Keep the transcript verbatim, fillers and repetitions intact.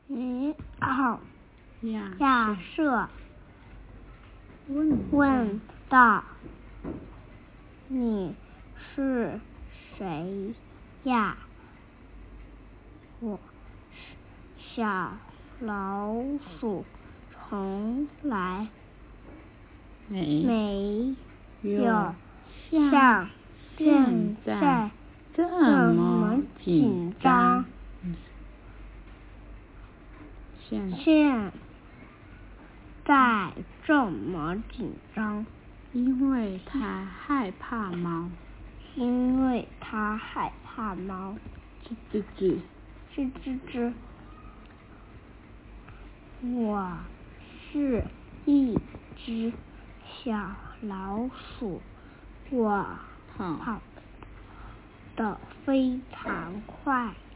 你好， 亚亚瑟瑟问问道：“你是谁呀？”我是小老鼠，从来没没有有像像现现在在这这么么紧紧张张。 现现在这么紧张， 因为他害怕猫。 因为他害怕猫。 吱吱吱， 吱吱吱。我是一只小老鼠，我好跑得非常快。